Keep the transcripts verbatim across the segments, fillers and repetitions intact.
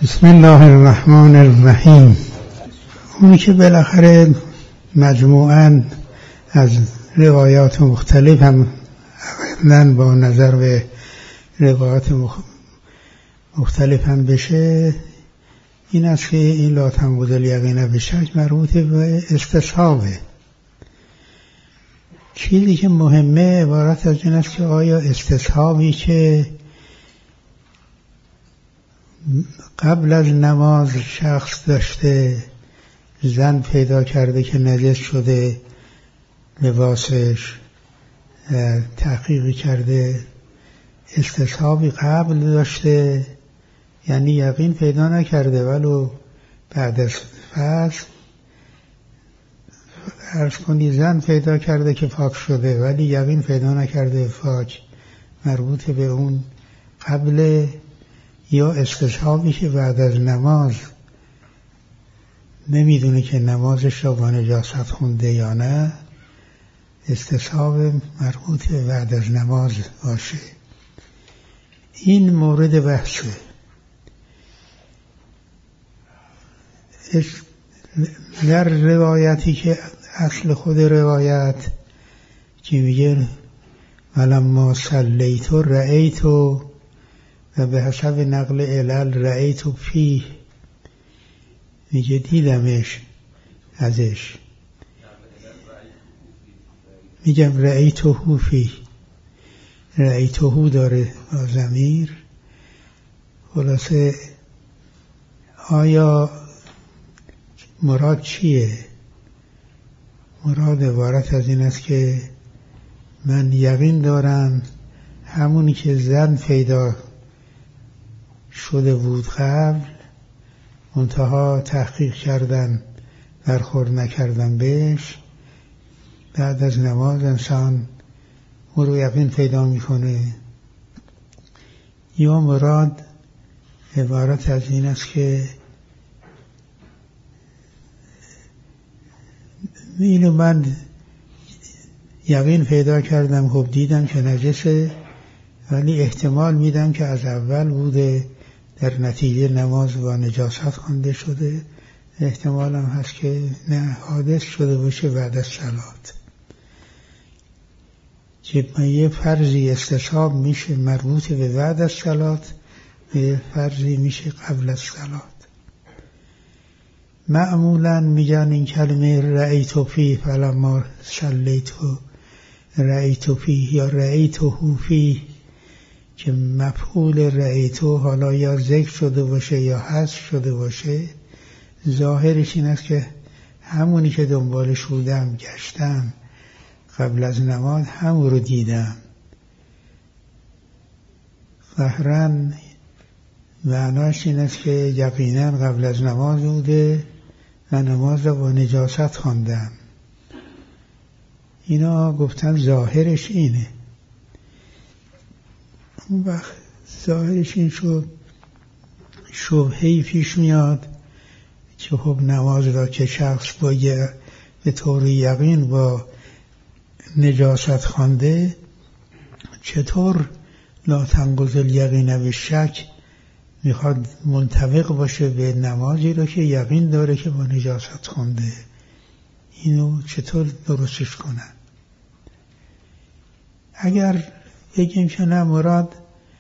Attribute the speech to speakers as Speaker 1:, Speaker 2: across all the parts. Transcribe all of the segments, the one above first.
Speaker 1: بسم الله الرحمن الرحیم. اونی که بالاخره مجموعاً از روایات مختلف هم اولاً با نظر به روایات مختلف هم بشه این است که این لا تنقضی الیقین بشک مربوط به استصحابه. چیزی که مهمه عبارت از این است که آیا استصحابی که قبل از نماز شخص داشته زن پیدا کرده که نجس شده لباسش تحقیق کرده، استصحابی قبل داشته یعنی یقین پیدا نکرده ولو بعد از فصل عرض کنی زن پیدا کرده که پاک شده ولی یقین پیدا نکرده پاک، مربوط به اون قبل. یا استصحابی که بعد از نماز نمیدونه که نمازش را با نجاست خونده یا نه، استصحاب مربوط به بعد از نماز باشه. این مورد بحثه. در روایتی که اصل خود روایت که میگه ولما صلیت رأیت و به حسب نقل علل رأیت فیه، میگه دیدمش ازش، میگم رأیتهو فیه، رأیتهو داره با ضمیر. خلاصه آیا مراد چیه؟ مراد عبارت از این است که من یقین دارم همونی که زن پیدا شده بود قبل منتها تحقیق کردن برخورد نکردن بهش، بعد از نماز انسان او رو یقین پیدا میکنه. یا مراد عبارت از این است که اینو من یقین پیدا کردم، خب دیدم که نجسه ولی احتمال میدم که از اول بوده در نتیجه نماز با نجاست خوانده شده، احتمال هم هست که نه حادث شده باشه بعد از صلات. که یه فرضی استصحاب میشه مربوط به بعد از صلات، یه فرضی میشه قبل از صلات. معمولا میگن این کلمه رأیت فیه فلما صلیت رأیت فیه یا رأیته فیه که مفعول رأیتو حالا یا ذکر شده باشه یا حذف شده باشه، ظاهرش این است که همونی که دنبالش بودم گشتم قبل از نماز همون رو دیدم. ظاهراً معناش این است که یقیناً قبل از نماز بوده و نماز را با نجاست خواندم. اینا گفتن ظاهرش اینه. اون وقت ظاهرش این شد شبهه‌ای پیش میاد که خب نماز را که شخص با به طور یقین با نجاست خوانده چطور لا تنقضی الیقین بالشک میخواد منطبق باشه به نمازی رو که یقین داره که با نجاست خوانده، اینو چطور درستش کنن؟ اگر بگیم که نه مراد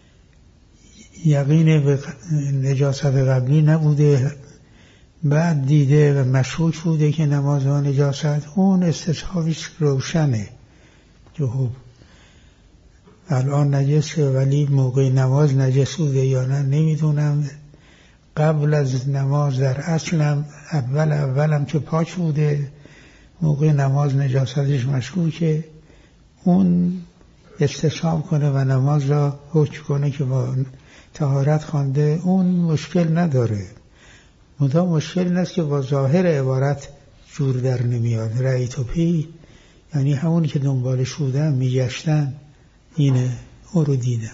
Speaker 1: یقین به نجاست قبلی نبوده بعد دیده و مشکوک بوده که نماز با نجاست، اون استصحابش روشنه که خب الان نجسه ولی موقع نماز نجس بوده یا نه نمیدونم، قبل از نماز در اصلم اول اولم که پاک بوده موقع نماز نجاستش مشکوکه، اون استصحاب کنه و نماز را حکم کنه که با طهارت خوانده، اون مشکل نداره. منتها مشکل این است که با ظاهر عبارت جور در نمیاد. رأیت فیه یعنی همونی که دنبالش بودم میگشتن اینه، او رو دیدم.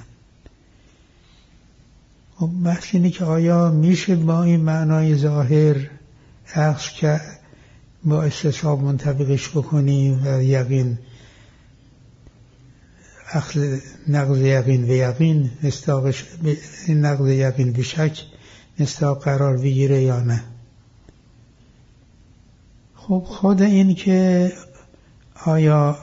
Speaker 1: خب بحث اینه که آیا میشه با این معنای ظاهر اخذ که با استصحاب منطبقش بکنیم و یقین اخذ نقض یقین به یقین استاقش نقض یقین به شک مصداق قرار بگیره یا نه. خب خود این که آیا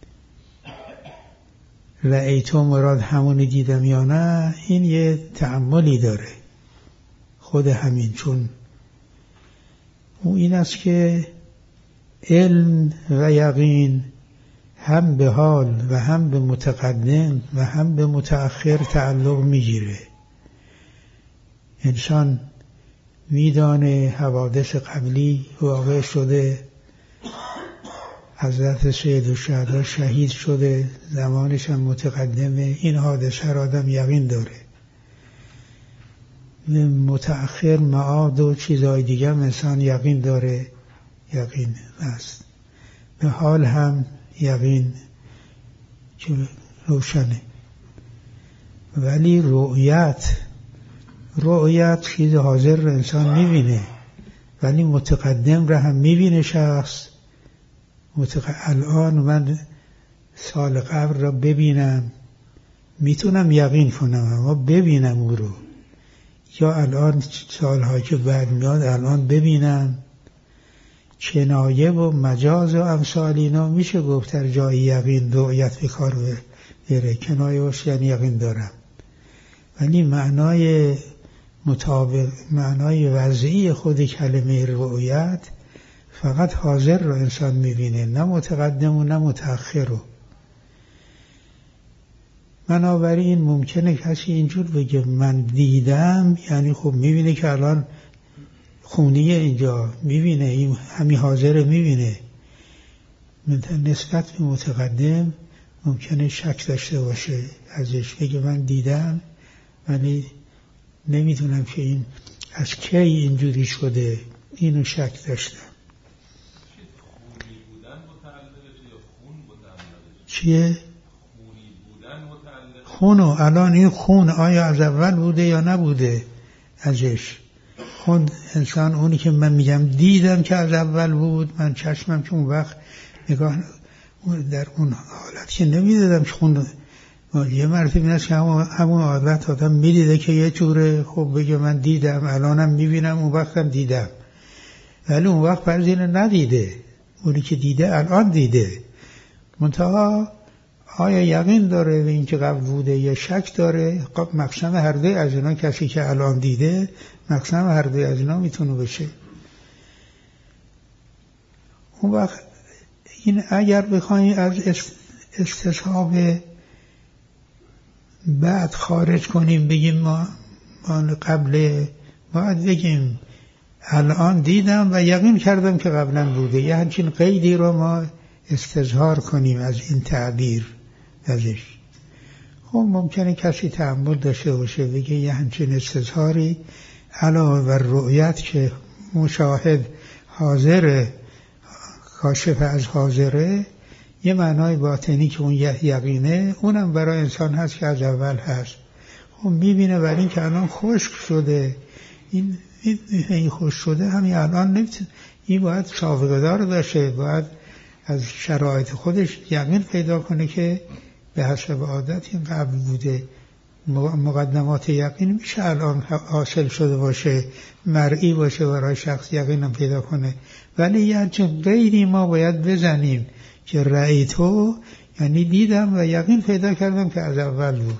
Speaker 1: رأیتو مراد همونی دیدم یا نه، این یه تأملی داره خود همین. چون اون این است که علم و یقین هم به حال و هم به متقدم و هم به متأخر تعلق میگیره. انسان میدانه حوادث قبلی واقع شده، حضرت سیدالشهدا شهید شده، زمانش هم متقدمه، این حادثه را آدم یقین داره. متأخر معاد و چیزهای دیگه هم انسان یقین داره، یقین است. به حال هم یقین که روشنه. ولی رؤیت رؤیت چیز حاضر رو انسان میبینه، ولی متقدم رو هم میبینه شخص. متق... الان من سال قبل را ببینم، میتونم یقین کنم، اما ببینم او رو، یا الان سالها که بعد میاد الان ببینم. کنایه و مجاز و امثال اینا میشه گفت در جای یقین رؤیت به کار بره. کنایه باشه یعنی یقین دارم، ولی معنای مطابق معنای وضعی خود کلمه رؤیت فقط حاضر رو انسان میبینه، نه متقدم و نه متأخر رو. بنابراین ممکنه کسی اینجور بگه من دیدم، یعنی خب میبینه که الان خونیه اینجا، میبینه این همین حاضر میبینه. نسبت به متقدم ممکنه شک داشته باشه ازش، بگه من دیدم ولی نمیدونم که این از کی اینجوری شده، اینو شک داشتم.
Speaker 2: خونی بودن متعلقه یا خون متعلقه؟
Speaker 1: چیه؟
Speaker 2: خونی بودن متعلقه؟
Speaker 1: خونو الان این خون آیا از اول بوده یا نبوده ازش؟ خون انسان اونی که من میگم دیدم که از اول بود، من چشمم که اون وقت نگاه در اون حالت که نمیدیدم که خون، یه مرتبه این است که همون, همون حالت آدم میدیده که یه جوره، خب بگه من دیدم الانم میبینم اون وقتم دیدم، ولی اون وقت فرض اینه ندیده، اونی که دیده الان دیده. منتها آیا یقین داره به این که قبل بوده یا شک داره؟ مقسم هر دوی از اینا، کسی که الان دیده مقسم هر دوی از اینا میتونه بشه. اون وقت این اگر بخوایم از استصحاب بعد خارج کنیم، بگیم ما, ما قبل باید بگیم الان دیدم و یقین کردم که قبلا بوده، یه همچین قیدی رو ما استظهار کنیم از این تعبیر ازش. خب ممکنه کسی تأمل داشته باشه بگه یه همچین استظهاری علاوه بر رؤیت که مشاهد حاضره، کاشف از حاضره، یه معنای باطنی که اون یقینه، اونم برای انسان هست که از اول هست. خب میبینه برای این که الان خشک شده، این این خشک شده همین الان نمیتونه، این باید سابقه دار باشه، باید از شرایط خودش یقین پیدا کنه که به حسب عادت این قبل بوده. مقدمات یقین میشه الان حاصل شده باشه، مرئی باشه برای شخص یقینم پیدا کنه، ولی یه چون غیری ما باید بزنیم که رأیتو یعنی دیدم و یقین پیدا کردم که از اول بود.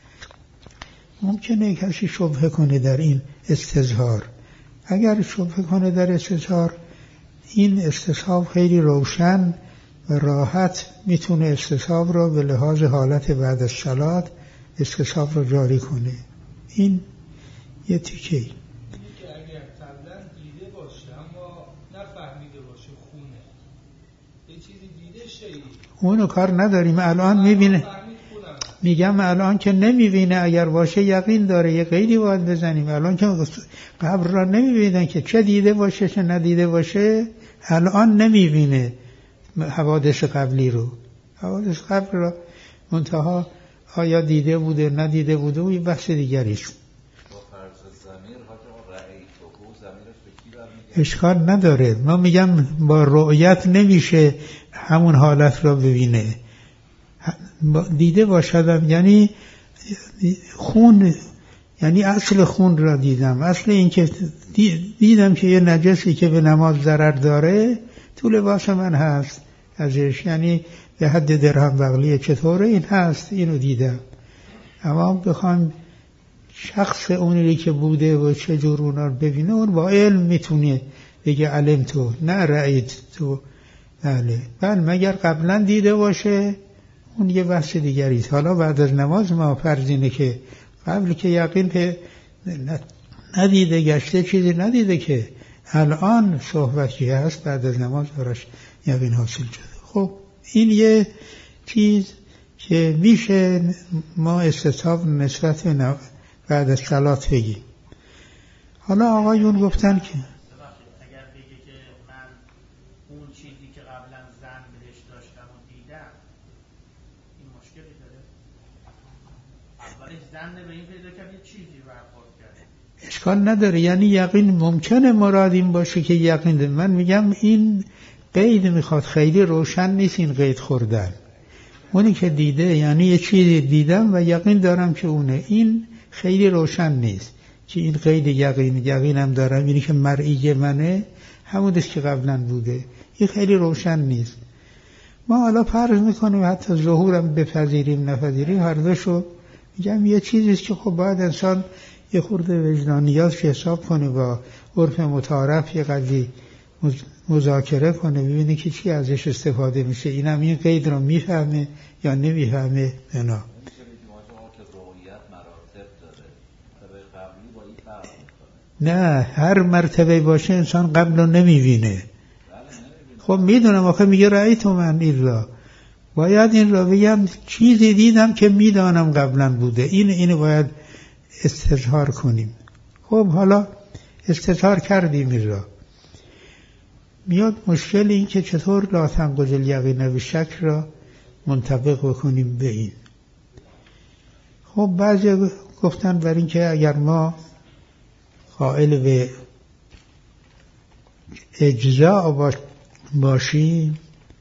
Speaker 1: ممکنه کسی شبهه کنه در این استظهار. اگر شبهه کنه در استظهار، این استصحاب خیلی روشن و راحت میتونه استصحاب را به لحاظ حالت بعد از صلات استصحاب را جاری کنه. این یه تیکه ای.
Speaker 3: اینی که اگر قبلا دیده باشه اما نفهمیده باشه خونه، یه چیزی دیده شایی،
Speaker 1: اونو کار نداریم، الان میبینه. میگم الان که نمیبینه، اگر باشه یقین داره، یه قیدی باید بزنیم. الان که قبر را نمیبینن که چه دیده باشه چه ندیده باشه، الان نمیبینه حوادث قبلی رو، حوادث قبل را منتها آیا دیده بوده ندیده بوده و یه بحث دیگریست. اشکال نداره. ما میگم با رؤیت نمیشه همون حالت را ببینه، دیده باشدم، یعنی خون یعنی اصل خون را دیدم. اصل این که دیدم که یه نجسی که به نماز ضرر داره تو لباس من هست ازش، یعنی به حد درهم بغلیه. چطوره این هست؟ اینو دیدم. اما بخوام شخص اونی که بوده و چه جور اونا رو ببینه، اون با علم میتونه بگه علم تو، نه رأیت تو. بله بله، مگر قبلا دیده باشه اون یه بحث دیگریست. حالا بعد از نماز ما فرض اینه که قبل که یقین که ندیده، گشته چیزی ندیده، که الان صحبتی هست بعد از نماز براش یقین حاصل شده. خب این یه چیز که میشه ما استصحاب نسبت به بعد از صلات بگیم. حالا آقایون گفتن که
Speaker 4: اگر بگه که من اون چیزی که قبلا ظن بهش داشتم و دیدم، این مشکلی داره؟ اولش ظن به این پیدا کرد یه چیزی برخورد کرد،
Speaker 1: اشکال نداره. یعنی یقین ممکنه مراد این باشه که یقین ده. من میگم این قید میخواد، خیلی روشن نیست این قید خوردن. اونی که دیده یعنی یه چیزی دیدم و یقین دارم که اونه، این خیلی روشن نیست که این قید یقین یقینم دارم، اینی که مرئی منه همونیست که قبلا بوده. این خیلی روشن نیست. ما حالا فرض میکنیم حتی ظهورم بپذیریم نپذیریم، هر دوشو میگم یه چیزیست که خب باید انسان یه خورده وجدانیات حساب کنه، با عرف متعارف یه قضیه مذاکره کنه، ببینه که چی ازش استفاده میشه. اینم این قید رو میفهمه یا نمیفهمه. نه نه، هر مرتبه باشه انسان قبل رو نمیبینه. خب میدونم آخه میگه رأیت من این را، باید این را بگم چیزی دیدم که میدانم قبلا بوده، این اینو باید استظهار کنیم. خب حالا استظهار کردیم این را، میاد مشکل این که چطور لا تنقض الیقین و شک را منطبق بکنیم به این. خب بعضی گفتن بر این که اگر ما قائل به اجزاء باشیم،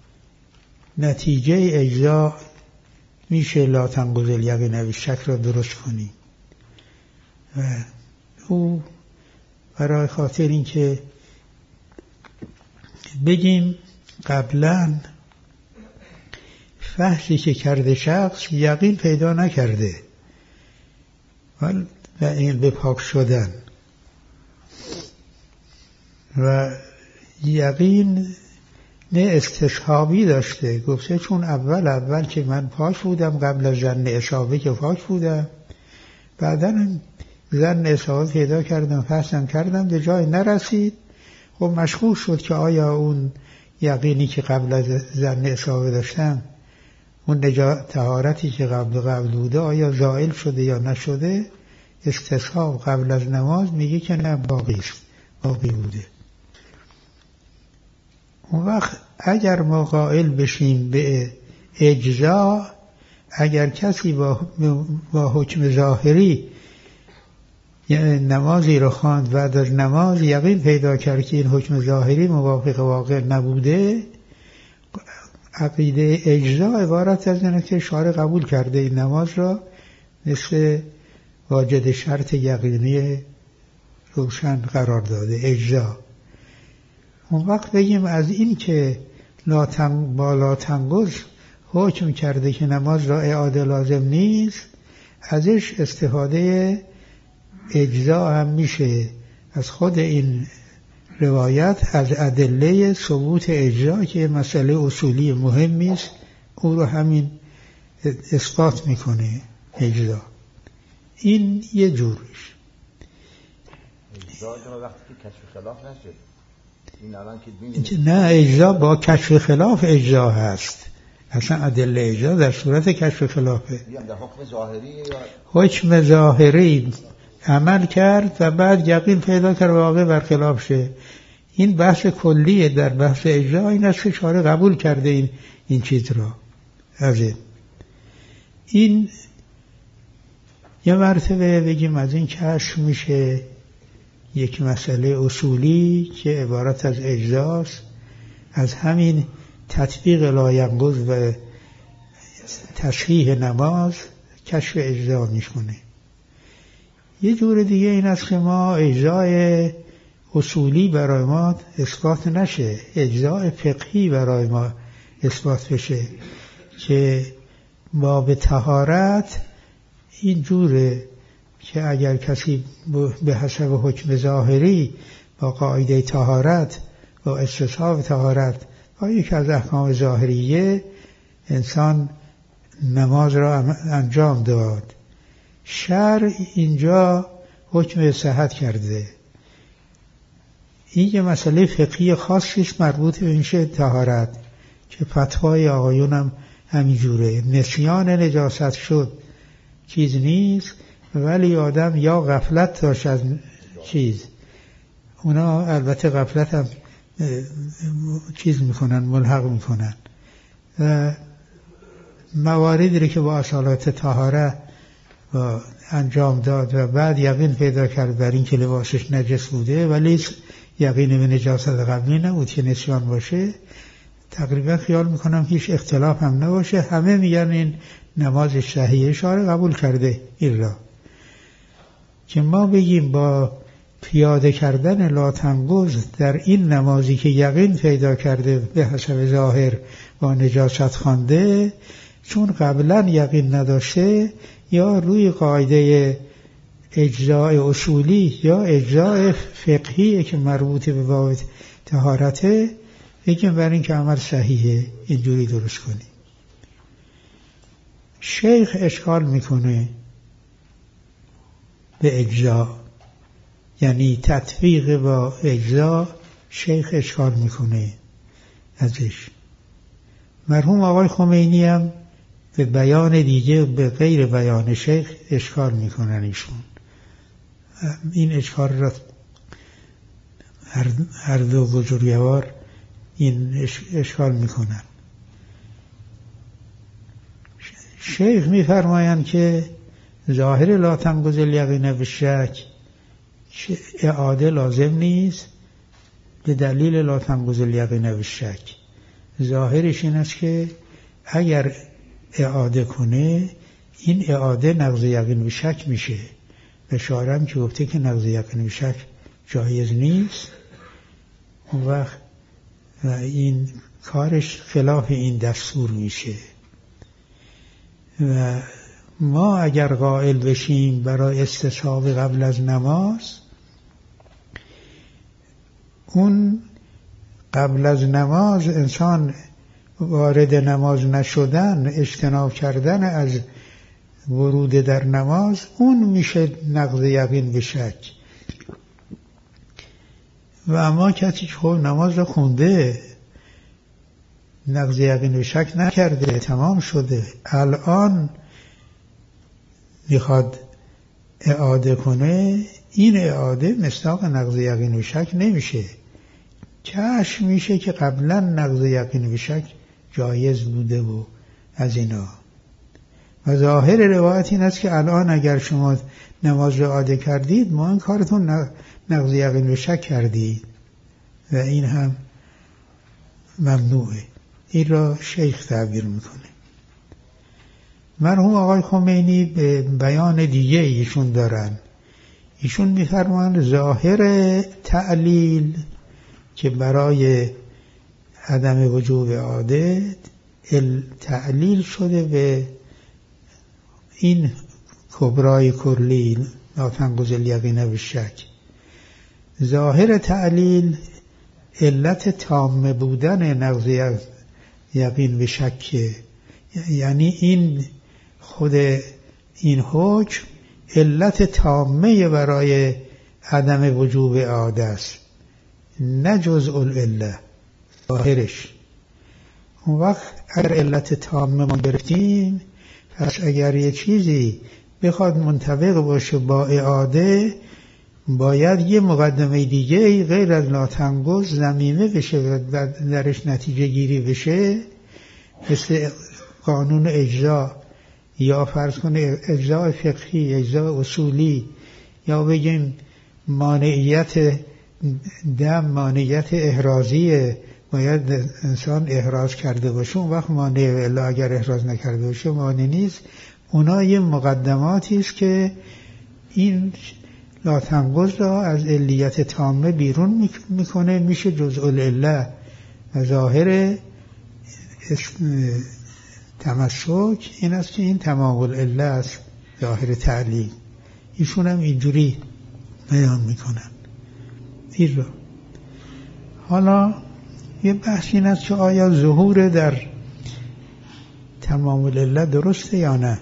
Speaker 1: نتیجه اجزاء میشه لا تنقض الیقین و شک را درست کنیم. و او برای خاطر این که بگیم قبلا فحصی که کرده شخص یقین پیدا نکرده و این به پاک شدن و یقین نه استصحابی داشته. گفته چون اول اول که من پاک بودم، قبل از ظن اصابه که پاک بودم، بعدا ظن اصابه پیدا کردم، فحصم کردم، به جای نرسید. خب مشغول شد که آیا اون یقینی که قبل از ظن اصابه داشتم، اون نجات طهارتی که قبل قبل بوده، آیا زائل شده یا نشده؟ استصحاب قبل از نماز میگه که نه، باقی است، باقی بوده. اون وقت اگر ما قائل بشیم به اجزا، اگر کسی با, با حکم ظاهری یعنی نمازی رو خواند، بعد از نماز یقین پیدا کرد که این حکم ظاهری موافق واقع نبوده، عقیده اجزا عبارت از اینه که شارع قبول کرده این نماز را مثل واجد شرط یقینی روشن قرار داده، اجزا. اون وقت بگیم از این که لا تن با لا تنقض حکم کرده که نماز را اعاده لازم نیست، ازش استفاده اجزا هم میشه. از خود این روایت از ادله ثبوت اجزا که مسئله اصولی مهمی است، او رو همین اثبات میکنه اجزا. این یه جورش.
Speaker 5: اجزا وقتی که کشف خلاف نشه، این الان که
Speaker 1: نه، اجزا با کشف خلاف اجزا هست. اصلا ادله اجزا در صورت کشف خلافه.
Speaker 5: در حکم ظاهری یا
Speaker 1: حکم ظاهری عمل کرد و بعد یقین پیدا کرد واقع برخلاف شه. این بحث کلیه. در بحث اجزا این است که شارع قبول کرده این این چیز را. از این این یه مرتبه بگیم از این کشف میشه یک مسئله اصولی که عبارت از اجزاست. از همین تطبیق لاینقض و تصحیح نماز کشف اجزا میکنه. یه جور دیگه این است که ما اجزای اصولی برای ما اثبات نشه، اجزای فقهی برای ما اثبات بشه که باب طهارت این جوره که اگر کسی به حسب حکم ظاهری با قاعده طهارت و استصحاب طهارت با یک از احکام ظاهریه انسان نماز را انجام داد، شرع اینجا حکم صحت کرده. این یه مسئله فقهی خاصی است مربوط به میشه طهارت که فتوای آقایون هم همینجوره. نسیان نجاست شد چیز نیست، ولی آدم یا غفلت داشت از چیز، اونا البته غفلت هم چیز میکنن، ملحق میکنن. مواردی رو که با اصالات طهارت انجام داد و بعد یقین پیدا کرد بر این که لباسش نجس بوده ولی یقین به نجاست قبلی نبود که نسیان باشه، تقریبا خیال میکنم هیچ اختلاف هم نباشه، همه میگن این نماز صحیحه، شارع قبول کرده این را. که ما بگیم با پیاده کردن لاتنگوز در این نمازی که یقین پیدا کرده به حسب ظاهر با نجاست خوانده، چون قبلا یقین نداشته، یا روی قاعده اجزای اصولی یا اجزای فقهی که مربوط به باب طهارته، بگیم بر این که عمل صحیحه اینجوری درست کنیم. شیخ اشکال میکنه به اجزا، یعنی تطبیق با اجزا شیخ اشکال میکنه ازش. مرحوم آقای خمینی هم به بیان دیگه به غیر بیان شیخ اشکال میکنن ایشون. این اشکال را هر دو بزرگوار این اشکال میکنن. شیخ میفرمایند که ظاهر لا تنقض الیقین بالشک اعاده لازم نیست به دلیل لا تنقض الیقین بالشک. ظاهرش این است که اگر اعاده کنه این اعاده نقض یقین به شک میشه. به شارم که گفته که نقض یقین به شک جایز نیست، اون وقت این کارش خلاف این دستور میشه. و ما اگر قائل بشیم برای استصحاب قبل از نماز، اون قبل از نماز انسان وارد نماز نشدن، اجتناب کردن از ورود در نماز، اون میشه نقض یقین به شک. و اما کسی که خب نماز رو خونده، نقض یقین به شک نکرده، تمام شده، الان میخواد اعاده کنه، این اعاده مصداق نقض یقین به شک نمیشه. کشف میشه که قبلا نقض یقین به شک جایز بوده و از اینا. و ظاهر روایت این است که الان اگر شما نماز رو اعاده کردید، ما این کارتون نقض یقین به شک کردید و این هم ممنوعه. این را شیخ تعبیر میکنه. مرحوم آقای خمینی به بیان دیگه ایشون دارن. ایشون میفرمان ظاهر تعلیل که برای عدم وجوب اعاده تعلیل شده به این کبرای کلی لا تنقض الیقین بالشک. ظاهر تعلیل علت تام بودن نقض یقین به شک، یعنی این خود این حکم علت تامه برای عدم وجوب اعاده است، نه جزء العله ظاهرش. اون وقت اگر علت تامه ما گرفتیم، پس اگر یه چیزی بخواد منطبق باشه با اعاده، باید یه مقدمه دیگه غیر از لا تنقض ضمیمه بشه و درش نتیجه گیری بشه، مثل قانون اجزا یا فرض کنه اجزا فقهی، اجزا اصولی، یا بگیم مانعیت دم، مانعیت احرازیه، باید انسان احراز کرده باشه، اون وقت مانع، الا اگر احراز نکرده باشه مانع نیست. اونا یه مقدماتی است که این لاتنقض را از علیت تامه بیرون میکنه، میشه جزء العله و ظاهر تمسک این است که این تمام العله است، ظاهر تعلیل. ایشون هم اینجوری بیان میکنن این را. حالا یه بحث این است که آیا ظهور در تمام العله درسته یا نه؟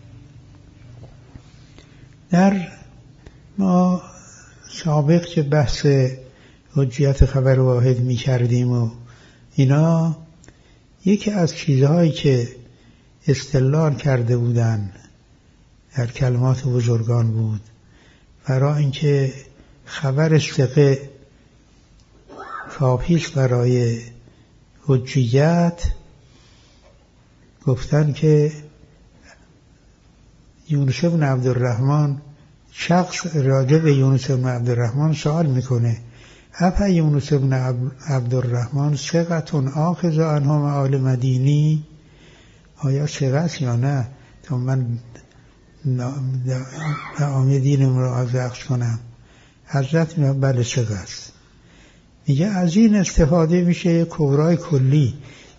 Speaker 1: در ما سابق که بحث حجیت خبر واحد می کردیم و اینا، یکی از چیزهایی که استدلال کرده بودن در کلمات بزرگان بود برای اینکه خبر ثقه کافی است برای حجیت، گفتن که یونس بن عبدالرحمن، شخص راجع به یونس بن عبدالرحمن سوال میکنه اپا یونس بن عبدالرحمن ثقتون آخذ عنه معال مدینی، آیا ثقه است یا نه تا من معامل دینم را ازخش کنم؟ حضرت میگه بله ثقه است. میگه از این استفاده میشه یک کبرای کلی،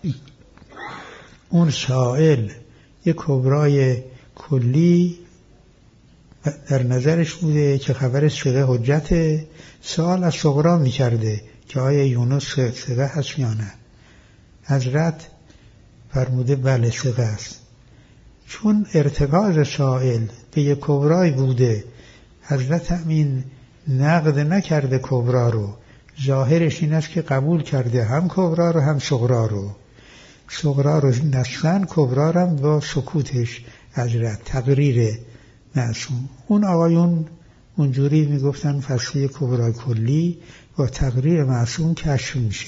Speaker 1: اون سائل یک کبرای کلی در نظرش بوده که خبر ثقه حجت، سوال از صغرا میکرده که آیا یونس ثقه هست یا نه. حضرت فرموده بله ثقه است. چون ارتکاز سائل به یک کبرای بوده، حضرت همین نقد نکرده کبرا رو، ظاهرش این است که قبول کرده هم کبرا رو هم صغرا رو. صغرا رو نسخن، کبرا رو هم با سکوتش حضرت تقریر معصوم. اون آقایون اونجوری میگفتن فصلی کبرای کلی با تقریر معصوم کشف میشه.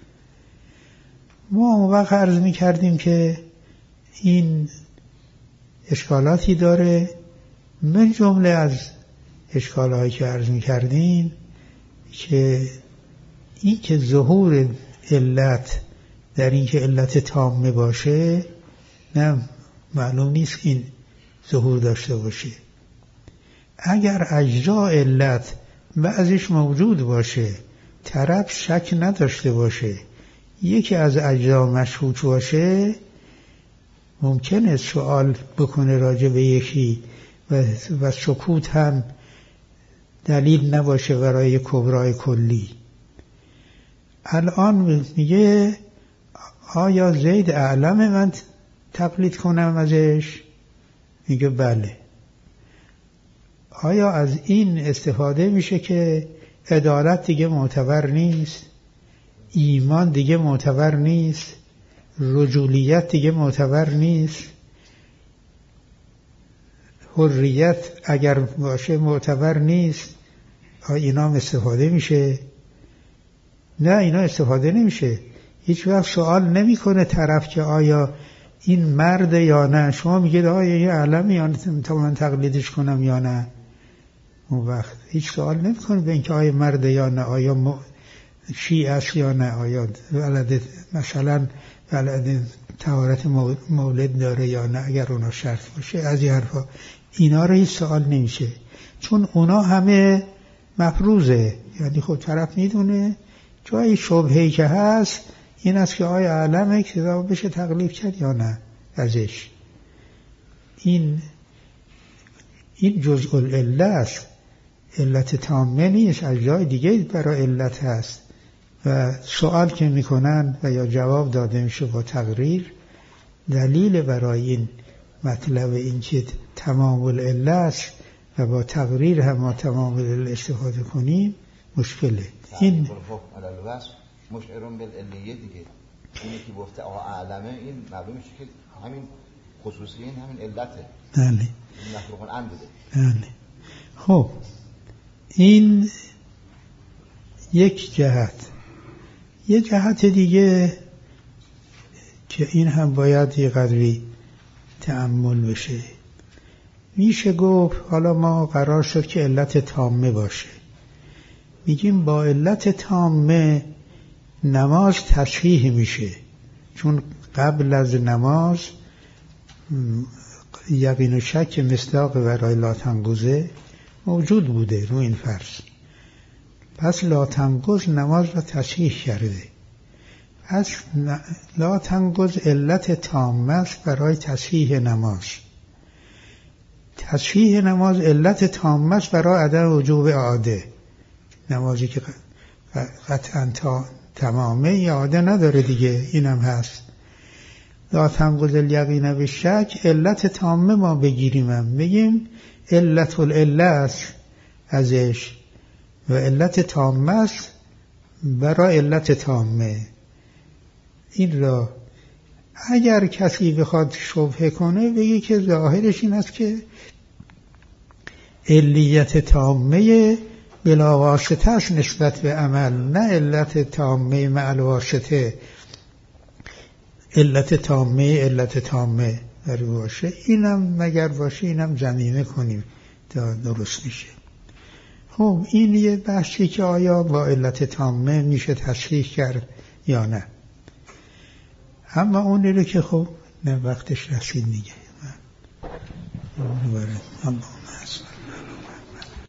Speaker 1: ما اون وقت عرض میکردیم که این اشکالاتی داره. من جمله از اشکالهایی که عرض میکردیم که این که ظهور علت در این که علت تامه باشه، نه معلوم نیست این ظهور داشته باشه. اگر اجزا علت بعضش موجود باشه، طرف شک نداشته باشه، یکی از اجزا مشهود باشه، ممکنه سوال بکنه راجع به یکی و, و سکوت هم دلیل نباشه برای کبرای کلی. الان میگه آیا زید اعلم من تقلید کنم ازش؟ میگه بله. آیا از این استفاده میشه که عدالت دیگه معتبر نیست، ایمان دیگه معتبر نیست، رجولیت دیگه معتبر نیست، حریت اگر باشه معتبر نیست؟ آیا اینا هم استفاده میشه؟ نه، اینا استفاده نمیشه. هیچ وقت سوال نمیکنه طرف که آیا این مرد یا نه. شما میگید آیا یه علمی یا نه تا من تقلیدش کنم یا نه. اون وقت هیچ سوال نمیکنه به اینکه آیا مرد یا نه، آیا شیعه است یا نه، آیا ولد مثلا ولد طهارت مولد داره یا نه، اگر اونا شرط باشه. از این حرفا اینا رو هیچ سوال نمیشه، چون اونا همه مفروضه. یعنی خود طرف میدونه جای شبهه‌ای که هست این است که آیا علمه که بشه تقلید کرد یا نه ازش. این این جزء العله است، علت تامه نیست، از جای دیگه برای علت هست و سوال که میکنن و یا جواب داده میشه با تقریر. دلیل برای این مطلب این که تمام العله است و با تقریر هم ما تمام العله استفاده کنیم مشکله. این
Speaker 5: مشعرون بالعلیه دیگه، اینی که گفته آقا اعلمه، این معلوم میشه که همین خصوصی این همین علته.
Speaker 1: بله.
Speaker 5: این مخلوقان عن بوده.
Speaker 1: بله. خب این یک جهت. یک جهت دیگه که این هم باید یه قدری تأمل بشه. میشه گفت حالا ما قرار شد که علت تامه باشه، میگیم با علت تامه نماز تصحیح میشه، چون قبل از نماز یقین و شک مصداق برای لا تنقضه. موجود بوده رو این فرض. پس لا تنقض نماز را تصحیح کرده. پس لا تنقض علت تامه است برای تصحیح نماز. تصحیح نماز علت تامه است برای عدم وجوب اعاده. نمازی که قطعا تا تمامه اعاده نداره دیگه، اینم هست. لا تنقض الیقین بالشک، علت تامه ما بگیریم هم بگیم علت العله است ازش و علت تامه است برای علت تامه. این را اگر کسی بخواد شبهه کنه بگه که ظاهرش این است که علیت تامه بلا واسطه است نسبت به عمل، نه علت تامه مع الواسطه. علت تامه علت تامه در باشه، اینم مگر باشه اینم ضمیمه کنیم تا درست میشه. خب این یه بحثی که آیا با علت تامه میشه تصحیح کرد یا نه. اما اون رو که خب نه وقتش رسید میگه. من اون رو برد.